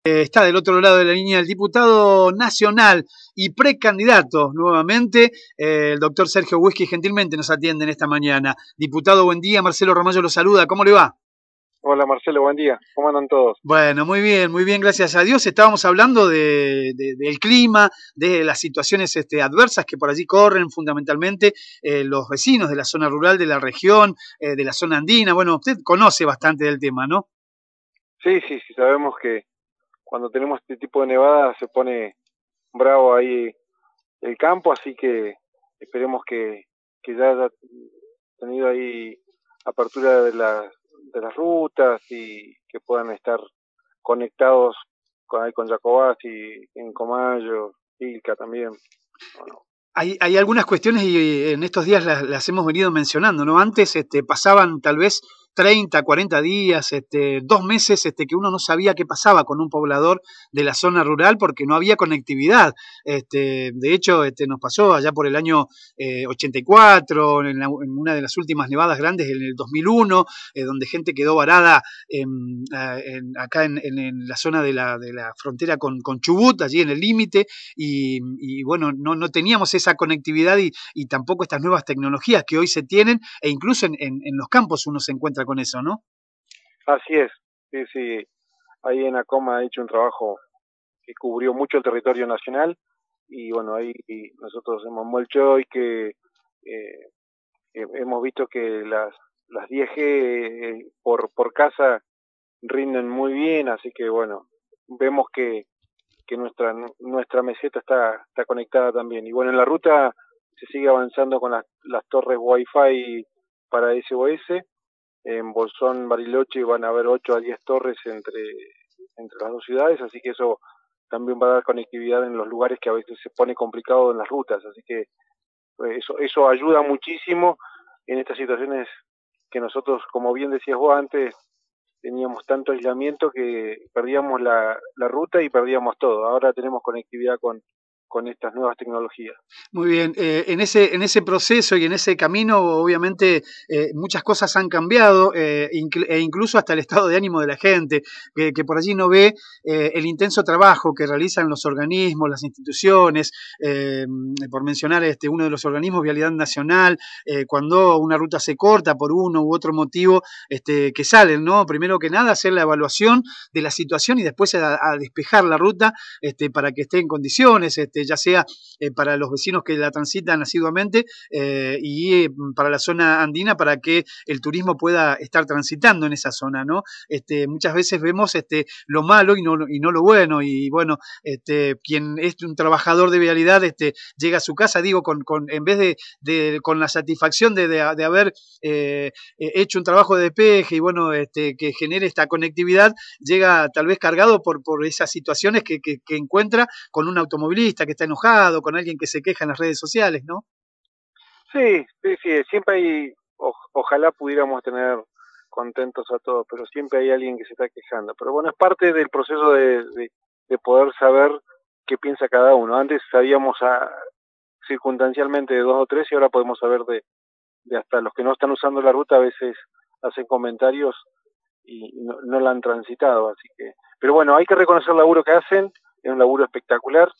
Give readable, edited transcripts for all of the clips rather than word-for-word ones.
Está del otro lado de la línea el diputado nacional y precandidato nuevamente, el doctor Sergio Whisky, gentilmente nos atiende en esta mañana. Diputado, buen día, Marcelo Ramallo lo saluda, ¿cómo le va? Hola Marcelo, buen día. ¿Cómo andan todos? Bueno, muy bien, gracias a Dios. Estábamos hablando del clima, de las situaciones adversas que por allí corren fundamentalmente los vecinos de la zona rural de la región, de la zona andina. Bueno, usted conoce bastante del tema, ¿no? Sí, sabemos que cuando tenemos este tipo de nevadas se pone bravo ahí el campo, así que esperemos que ya haya tenido ahí apertura de las rutas y que puedan estar conectados ahí con Jacobás y en Comayo, Ilca también. Bueno, Hay algunas cuestiones y en estos días las hemos venido mencionando, ¿no? Antes pasaban tal vez 30, 40 días, 2 meses, que uno no sabía qué pasaba con un poblador de la zona rural porque no había conectividad. De hecho, nos pasó allá por el año 84, en una de las últimas nevadas grandes en el 2001, donde gente quedó varada acá en la zona de la frontera con Chubut, allí en el límite, y bueno, no teníamos esa conectividad y tampoco estas nuevas tecnologías que hoy se tienen, e incluso en los campos uno se encuentra con eso, ¿no? así es, sí. Ahí en Acoma ha hecho un trabajo que cubrió mucho el territorio nacional y bueno, ahí nosotros hemos mucho y que hemos visto que las 10G por casa rinden muy bien, así que bueno, vemos que nuestra meseta está conectada también. Y bueno, en la ruta se sigue avanzando con las torres Wi-Fi para SOS. En Bolsón, Bariloche van a haber 8 a 10 torres entre las dos ciudades, así que eso también va a dar conectividad en los lugares que a veces se pone complicado en las rutas, así que eso ayuda muchísimo en estas situaciones que nosotros, como bien decías vos antes, teníamos tanto aislamiento que perdíamos la ruta y perdíamos todo. Ahora tenemos conectividad con estas nuevas tecnologías. Muy bien, en ese proceso y en ese camino, obviamente, muchas cosas han cambiado, e incluso hasta el estado de ánimo de la gente, que por allí no ve el intenso trabajo que realizan los organismos, las instituciones, por mencionar uno de los organismos, Vialidad Nacional, cuando una ruta se corta por uno u otro motivo, que salen, ¿no? Primero que nada, hacer la evaluación de la situación y después a despejar la ruta para que esté en condiciones, ya sea para los vecinos que la transitan asiduamente y para la zona andina para que el turismo pueda estar transitando en esa zona, ¿no? Muchas veces vemos lo malo y no lo bueno, y bueno, quien es un trabajador de vialidad llega a su casa, digo, en vez con la satisfacción de haber hecho un trabajo de despeje y bueno, que genere esta conectividad, llega tal vez cargado por esas situaciones que encuentra con un automovilista que está enojado, con alguien que se queja en las redes sociales, ¿no? Sí, siempre hay, ojalá pudiéramos tener contentos a todos, pero siempre hay alguien que se está quejando. Pero bueno, es parte del proceso de poder saber qué piensa cada uno. Antes sabíamos circunstancialmente de dos o tres y ahora podemos saber de hasta los que no están usando la ruta a veces hacen comentarios y no la han transitado, así que, pero bueno, hay que reconocer el laburo que hacen, es un laburo espectacular,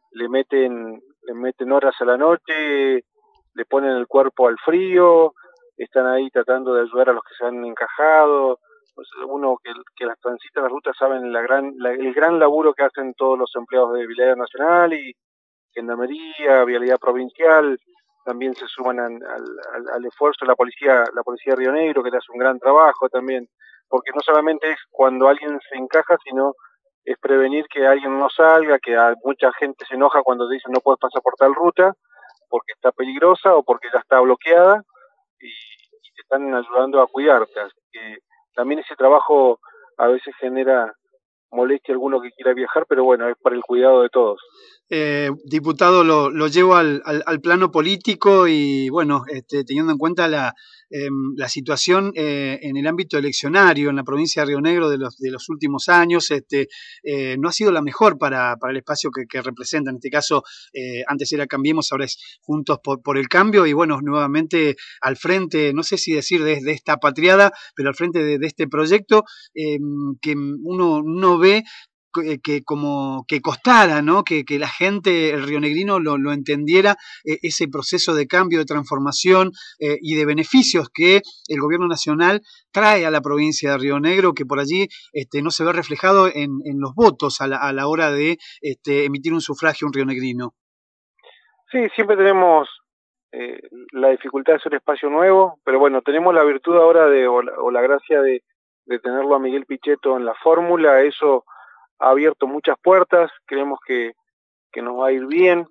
le meten horas a la noche, le ponen el cuerpo al frío, están ahí tratando de ayudar a los que se han encajado, pues uno que las transita las rutas saben el gran laburo que hacen todos los empleados de Vialidad Nacional y Gendarmería, Vialidad Provincial, también se suman al esfuerzo la policía de Río Negro, que hace un gran trabajo también, porque no solamente es cuando alguien se encaja, sino es prevenir que alguien no salga, que mucha gente se enoja cuando te dicen no puedes pasar por tal ruta, porque está peligrosa o porque ya está bloqueada, y te están ayudando a cuidarte. Así que también ese trabajo a veces genera molestia a alguno que quiera viajar, pero bueno, es para el cuidado de todos. Diputado, lo llevo al plano político y bueno, teniendo en cuenta la situación en el ámbito eleccionario en la provincia de Río Negro de los últimos años, no ha sido la mejor para el espacio que representa. En este caso, antes era Cambiemos, ahora es Juntos por el Cambio y bueno, nuevamente al frente, no sé si decir de esta patriada, pero al frente de este proyecto que uno ve como que costara, ¿no? Que la gente, el rionegrino lo entendiera, ese proceso de cambio, de transformación y de beneficios que el gobierno nacional trae a la provincia de Río Negro, que por allí no se ve reflejado en los votos a la hora de emitir un sufragio un rionegrino. Sí, siempre tenemos la dificultad de hacer espacio nuevo, pero bueno, tenemos la virtud ahora o la gracia de tenerlo a Miguel Pichetto en la fórmula. Eso ha abierto muchas puertas, creemos que nos va a ir bien,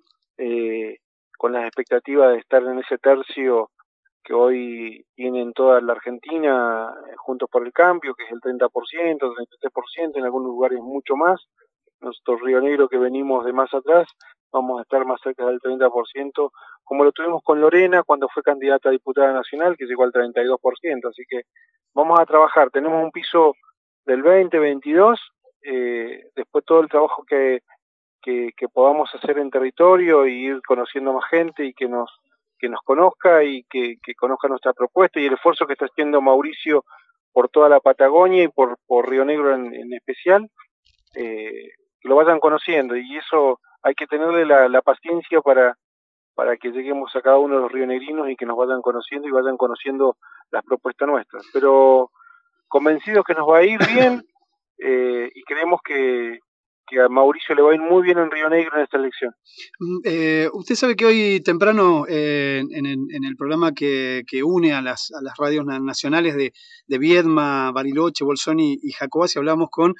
con las expectativas de estar en ese tercio que hoy tienen toda la Argentina, Juntos por el Cambio, que es el 30%, 33%, en algunos lugares mucho más. Nosotros, Río Negro, que venimos de más atrás, vamos a estar más cerca del 30%, como lo tuvimos con Lorena cuando fue candidata a diputada nacional, que llegó al 32%, así que vamos a trabajar. Tenemos un piso del 20, 22, después todo el trabajo que podamos hacer en territorio y ir conociendo más gente y que nos conozca y que conozca nuestra propuesta y el esfuerzo que está haciendo Mauricio por toda la Patagonia y por Río Negro en especial, que lo vayan conociendo, y eso hay que tenerle la paciencia para que lleguemos a cada uno de los rionegrinos y que nos vayan conociendo y vayan conociendo las propuestas nuestras. Pero convencidos que nos va a ir bien, y creemos que a Mauricio le va a ir muy bien en Río Negro en esta elección. Usted sabe que hoy temprano en el programa que une a las radios nacionales de Viedma, Bariloche, Bolsón y Jacobacci, hablamos con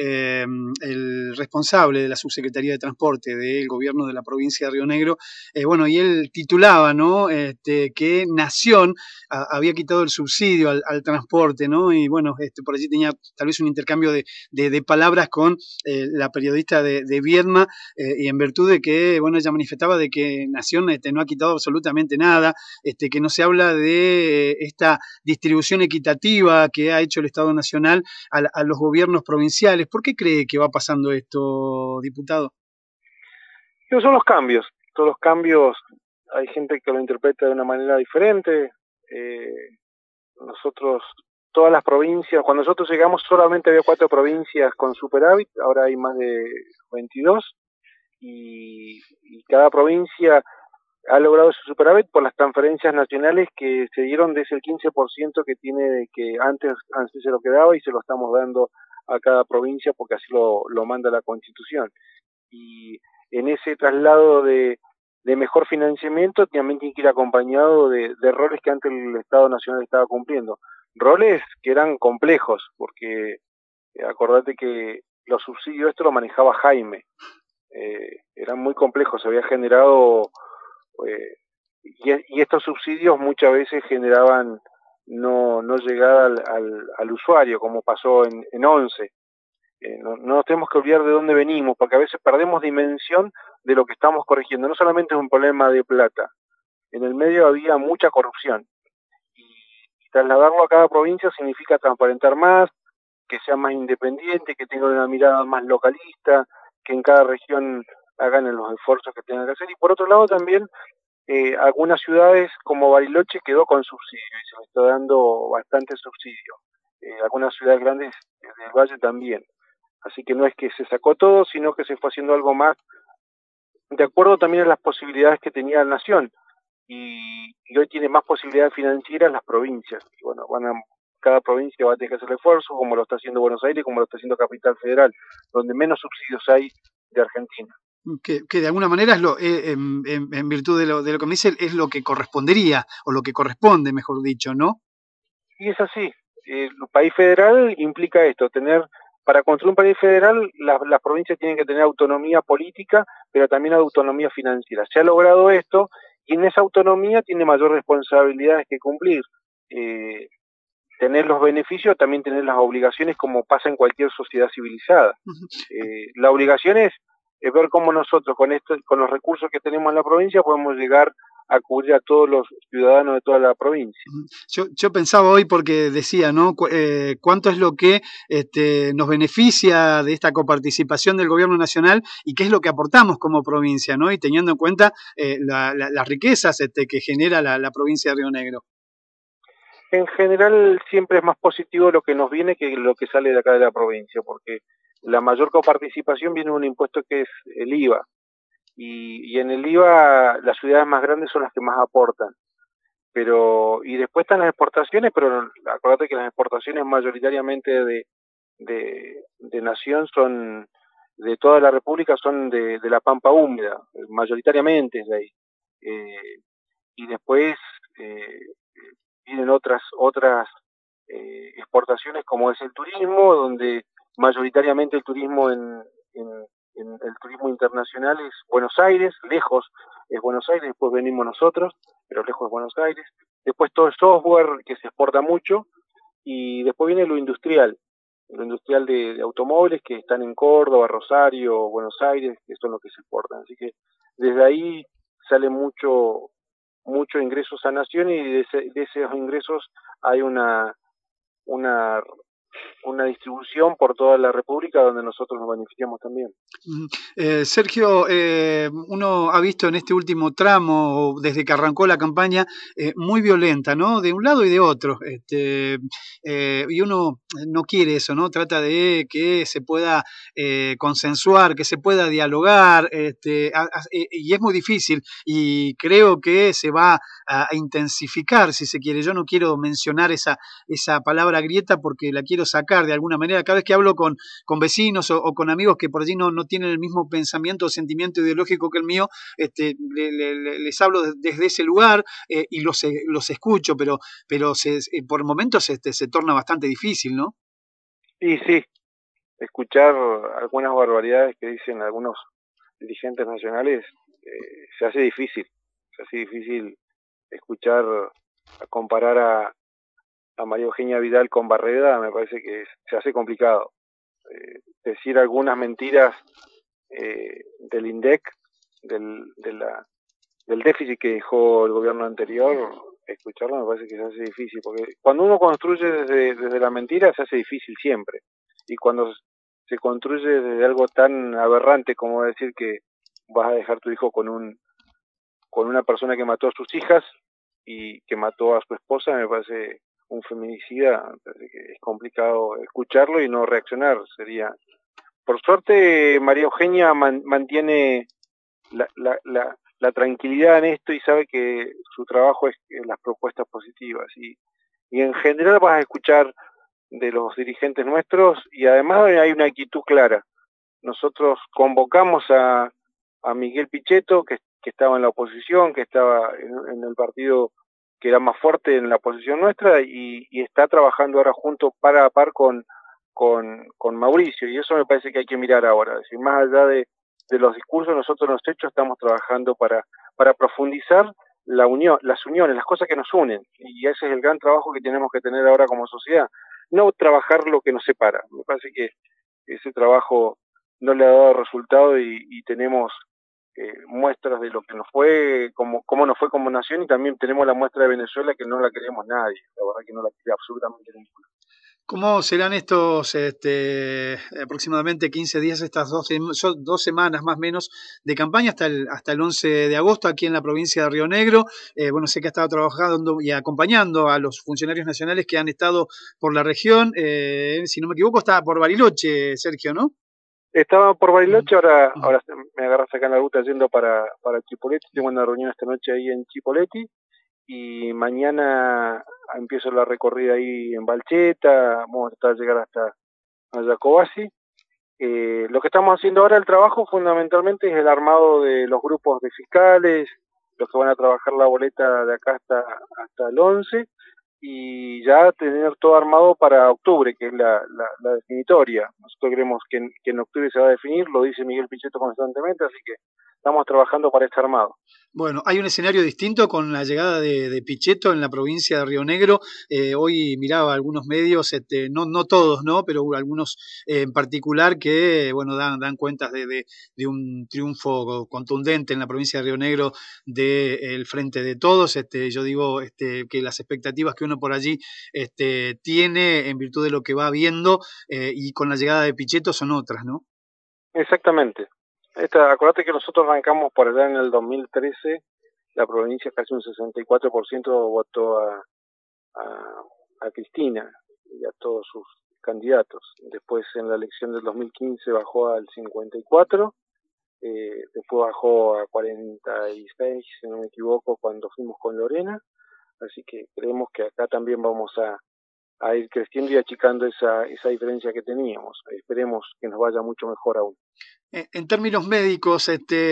el responsable de la Subsecretaría de Transporte del gobierno de la provincia de Río Negro, bueno, y él titulaba, ¿no? Que Nación había quitado el subsidio al transporte, ¿no? Y bueno, por allí tenía tal vez un intercambio de palabras con la periodista de Viedma, y en virtud de que, bueno, ella manifestaba de que Nación no ha quitado absolutamente nada, que no se habla de esta distribución equitativa que ha hecho el Estado Nacional a los gobiernos provinciales. ¿Por qué cree que va pasando esto, diputado? Esos son los cambios. Todos los cambios, hay gente que lo interpreta de una manera diferente. Nosotros, todas las provincias, cuando nosotros llegamos solamente había 4 provincias con superávit, ahora hay más de 22, y cada provincia ha logrado su superávit por las transferencias nacionales que se dieron de ese 15% que tiene, que antes se lo quedaba, y se lo estamos dando a cada provincia porque así lo manda la Constitución. Y en ese traslado de mejor financiamiento también tiene que ir acompañado de roles que antes el Estado Nacional estaba cumpliendo. Roles que eran complejos, porque acordate que los subsidios, esto lo manejaba Jaime, eran muy complejos, se había generado, y estos subsidios muchas veces generaban no llegada al usuario, como pasó en 11. No nos tenemos que olvidar de dónde venimos, porque a veces perdemos dimensión de lo que estamos corrigiendo. No solamente es un problema de plata, en el medio había mucha corrupción, y trasladarlo a cada provincia significa transparentar más, que sea más independiente, que tenga una mirada más localista, que en cada región hagan los esfuerzos que tengan que hacer. Y por otro lado también, algunas ciudades como Bariloche quedó con subsidio y se le está dando bastante subsidio. Algunas ciudades grandes del Valle también. Así que no es que se sacó todo, sino que se fue haciendo algo más de acuerdo también a las posibilidades que tenía la nación. Y hoy tiene más posibilidades financieras las provincias. Y bueno, cada provincia va a tener que hacer el esfuerzo, como lo está haciendo Buenos Aires, como lo está haciendo Capital Federal, donde menos subsidios hay de Argentina. Que de alguna manera es en virtud de lo que me dice, es lo que correspondería, o lo que corresponde, mejor dicho, ¿no? Y es así. El país federal implica esto, para construir un país federal, las provincias tienen que tener autonomía política, pero también autonomía financiera. Se ha logrado esto, y en esa autonomía tiene mayor responsabilidades que cumplir. Tener los beneficios, también tener las obligaciones, como pasa en cualquier sociedad civilizada. La obligación es ver cómo nosotros, con los recursos que tenemos en la provincia, podemos llegar a cubrir a todos los ciudadanos de toda la provincia. Yo pensaba hoy, porque decía, ¿no? ¿Cuánto es lo que nos beneficia de esta coparticipación del gobierno nacional y qué es lo que aportamos como provincia, ¿no? Y teniendo en cuenta las riquezas que genera la provincia de Río Negro. En general siempre es más positivo lo que nos viene que lo que sale de acá de la provincia, porque la mayor coparticipación viene de un impuesto que es el IVA. Y en el IVA las ciudades más grandes son las que más aportan. Y después están las exportaciones, pero acuérdate que las exportaciones mayoritariamente de Nación son, de toda la República, son de la Pampa Húmeda, mayoritariamente es de ahí. Y después vienen otras exportaciones, como es el turismo, donde mayoritariamente el turismo en el turismo internacional es Buenos Aires, lejos es Buenos Aires, después venimos nosotros, pero lejos es Buenos Aires. Después todo el software, que se exporta mucho, y después viene lo industrial de automóviles, que están en Córdoba, Rosario, Buenos Aires, que son los que se exportan. Así que desde ahí sale mucho ingresos a Nación, y de esos ingresos hay una distribución por toda la República, donde nosotros nos beneficiamos también. Sergio, uno ha visto en este último tramo, desde que arrancó la campaña, muy violenta, ¿no? De un lado y de otro. Y uno no quiere eso, ¿no? Trata de que se pueda consensuar, que se pueda dialogar, y es muy difícil, y creo que se va a intensificar, si se quiere. Yo no quiero mencionar esa palabra grieta porque la quiero sacar de alguna manera. Cada vez que hablo con vecinos o con amigos que por allí no tienen el mismo pensamiento o sentimiento ideológico que el mío, les hablo desde ese lugar, y los escucho, pero por momentos se torna bastante difícil, ¿no? Y sí, escuchar algunas barbaridades que dicen algunos dirigentes nacionales se hace difícil escuchar, comparar a María Eugenia Vidal con Barreda. Me parece que se hace complicado. Decir algunas mentiras del INDEC, del déficit que dejó el gobierno anterior, escucharlo me parece que se hace difícil, porque cuando uno construye desde la mentira se hace difícil siempre, y cuando se construye desde algo tan aberrante como decir que vas a dejar tu hijo con una persona que mató a sus hijas y que mató a su esposa, me parece un feminicida. Me parece que es complicado escucharlo y no reaccionar. Por suerte, María Eugenia mantiene la tranquilidad en esto, y sabe que su trabajo es en las propuestas positivas, y en general vas a escuchar de los dirigentes nuestros, y además hay una actitud clara. Nosotros convocamos a Miguel Pichetto, que estaba en la oposición, que estaba en el partido que era más fuerte en la oposición nuestra, y está trabajando ahora junto par a par con Mauricio, y eso me parece que hay que mirar ahora. Es decir, más allá de los discursos, nosotros en los hechos estamos trabajando para profundizar las uniones, las cosas que nos unen, y ese es el gran trabajo que tenemos que tener ahora como sociedad, no trabajar lo que nos separa. Me parece que ese trabajo no le ha dado resultado, y tenemos muestras de lo que nos fue, cómo nos fue como nación, y también tenemos la muestra de Venezuela, que no la queremos nadie, la verdad que no la quiere absolutamente ninguno. ¿Cómo serán estos aproximadamente 15 días, estas 2 semanas más o menos de campaña hasta el 11 de agosto aquí en la provincia de Río Negro? Bueno, sé que ha estado trabajando y acompañando a los funcionarios nacionales que han estado por la región. Si no me equivoco, estaba por Bariloche, Sergio, ¿no? Estaba por Bariloche, ahora me agarras acá en la ruta yendo para Chipoleti. Tengo una reunión esta noche ahí en Chipoleti, y mañana empiezo la recorrida ahí en Balcheta. Vamos a tratar de llegar hasta Jacobasi. Lo que estamos haciendo ahora, el trabajo fundamentalmente, es el armado de los grupos de fiscales, los que van a trabajar la boleta de acá hasta el 11, y ya tener todo armado para octubre, que es la definitoria. Nosotros creemos que en octubre se va a definir, lo dice Miguel Pichetto constantemente, así que estamos trabajando para este armado. Bueno, hay un escenario distinto con la llegada de Pichetto en la provincia de Río Negro. Hoy miraba algunos medios, no todos, ¿no? Pero algunos en particular que, bueno, dan cuentas de un triunfo contundente en la provincia de Río Negro del Frente de Todos. Yo digo que las expectativas que uno por allí tiene en virtud de lo que va viendo, y con la llegada de Pichetto son otras, ¿no? Exactamente. Acordate que nosotros arrancamos por allá en el 2013, la provincia casi un 64% votó a Cristina y a todos candidatos. Después en la elección del 2015 bajó al 54, después bajó a 46, si no me equivoco, cuando fuimos con Lorena. Así que creemos que acá también vamos a ir creciendo y achicando esa diferencia que teníamos. Esperemos que nos vaya mucho mejor aún. En términos médicos,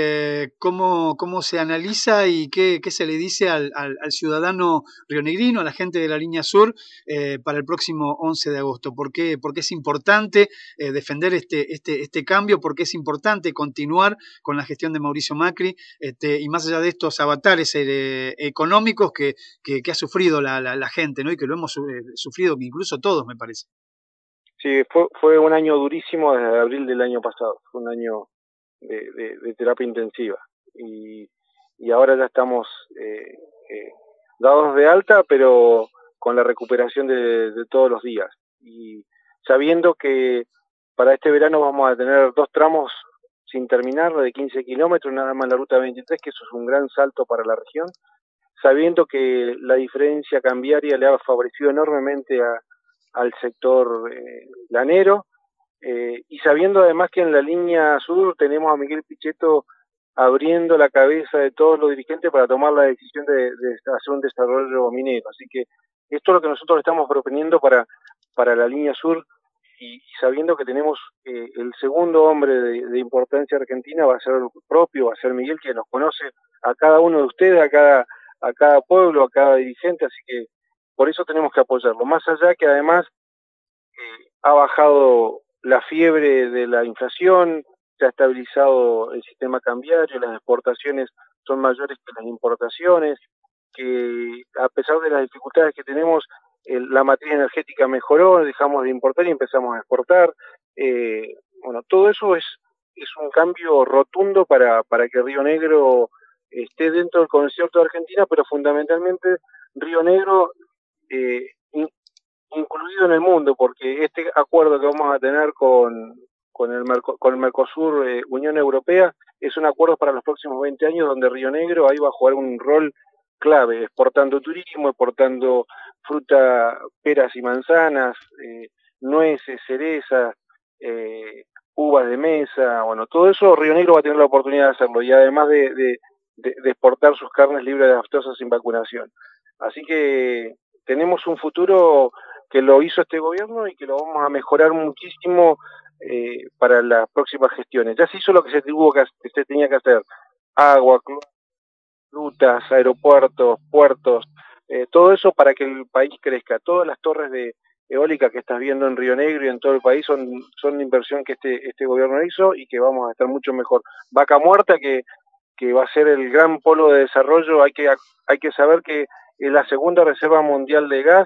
¿cómo se analiza y qué se le dice al ciudadano rionegrino, a la gente de la línea sur, para el próximo 11 de agosto? ¿Por qué es importante defender este cambio? ¿Por qué es importante continuar con la gestión de Mauricio Macri? Y más allá de estos avatares económicos que ha sufrido la gente, ¿no? Y que lo hemos sufrido incluso todos, me parece. Sí, fue un año durísimo desde abril del año pasado. Fue un año de terapia intensiva. Y ahora ya estamos dados de alta, pero con la recuperación de todos los días. Y sabiendo que para este verano vamos a tener 2 tramos sin terminar, de 15 kilómetros, nada más la ruta 23, que eso es un gran salto para la región. Sabiendo que la diferencia cambiaria le ha favorecido enormemente al sector lanero, y sabiendo además que en la línea sur tenemos a Miguel Pichetto abriendo la cabeza de todos los dirigentes para tomar la decisión de hacer un desarrollo minero. Así que esto es lo que nosotros estamos proponiendo para la línea sur, y sabiendo que tenemos el segundo hombre de importancia argentina va a ser propio, va a ser Miguel, que nos conoce a cada uno de ustedes, a cada pueblo, a cada dirigente, así que por eso tenemos que apoyarlo. Más allá que además ha bajado la fiebre de la inflación, se ha estabilizado el sistema cambiario, las exportaciones son mayores que las importaciones, que a pesar de las dificultades que tenemos, la matriz energética mejoró, dejamos de importar y empezamos a exportar. Bueno, todo eso es un cambio rotundo para que Río Negro esté dentro del concierto de Argentina, pero fundamentalmente Río Negro incluido en el mundo, porque este acuerdo que vamos a tener con el Mercosur, Unión Europea, es un acuerdo para los próximos 20 años donde Río Negro ahí va a jugar un rol clave, exportando turismo, exportando fruta, peras y manzanas, nueces, cerezas, uvas de mesa, bueno, todo eso Río Negro va a tener la oportunidad de hacerlo, y además de exportar sus carnes libres de aftosa sin vacunación. Así que tenemos un futuro que lo hizo este gobierno y que lo vamos a mejorar muchísimo para las próximas gestiones. Ya se hizo lo que se tenía que hacer: agua, rutas, aeropuertos, puertos, todo eso para que el país crezca. Todas las torres de eólica que estás viendo en Río Negro y en todo el país son inversión que este gobierno hizo y que vamos a estar mucho mejor. Vaca Muerta, que va a ser el gran polo de desarrollo, hay que saber que es la segunda reserva mundial de gas,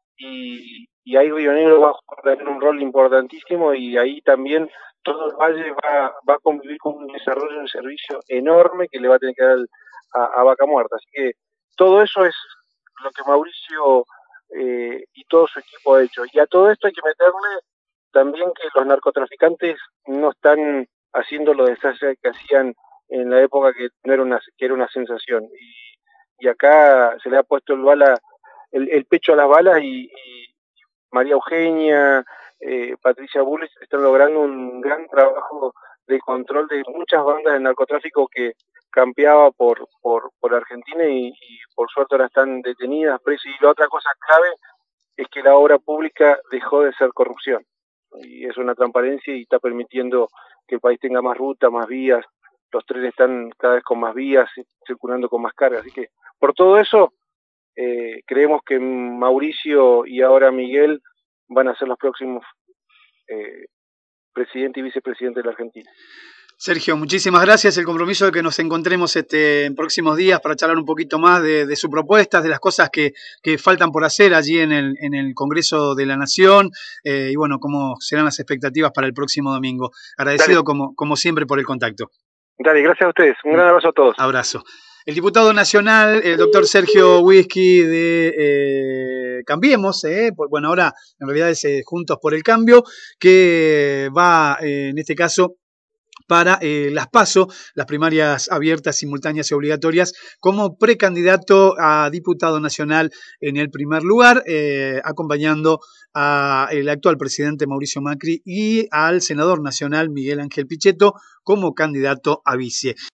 y ahí Río Negro va a tener un rol importantísimo, y ahí también todo el valle va a convivir con un desarrollo de servicio enorme que le va a tener que dar a Vaca Muerta. Así que todo eso es lo que Mauricio y todo su equipo ha hecho. Y a todo esto hay que meterle también que los narcotraficantes no están haciendo los desastres que hacían en la época que era una sensación. Y acá se le ha puesto el pecho a las balas, y María Eugenia, Patricia Bullis están logrando un gran trabajo de control de muchas bandas de narcotráfico que campeaba por Argentina, y por suerte ahora están detenidas, presas. Y la otra cosa clave es que la obra pública dejó de ser corrupción, y es una transparencia y está permitiendo que el país tenga más rutas, más vías. Los trenes están cada vez con más vías, circulando con más carga. Así que por todo eso creemos que Mauricio y ahora Miguel van a ser los próximos presidente y vicepresidente de la Argentina. Sergio, muchísimas gracias. El compromiso de que nos encontremos en próximos días para charlar un poquito más de sus propuestas, de las cosas que faltan por hacer allí en el Congreso de la Nación, y bueno, cómo serán las expectativas para el próximo domingo. Agradecido como siempre por el contacto. Dale, gracias a ustedes. Un gran abrazo a todos. Abrazo. El diputado nacional, el doctor Sergio Whisky de Cambiemos, bueno, ahora en realidad es Juntos por el Cambio, que va en este caso para las PASO, las primarias abiertas, simultáneas y obligatorias, como precandidato a diputado nacional en el primer lugar, acompañando al actual presidente Mauricio Macri y al senador nacional Miguel Ángel Pichetto como candidato a vice.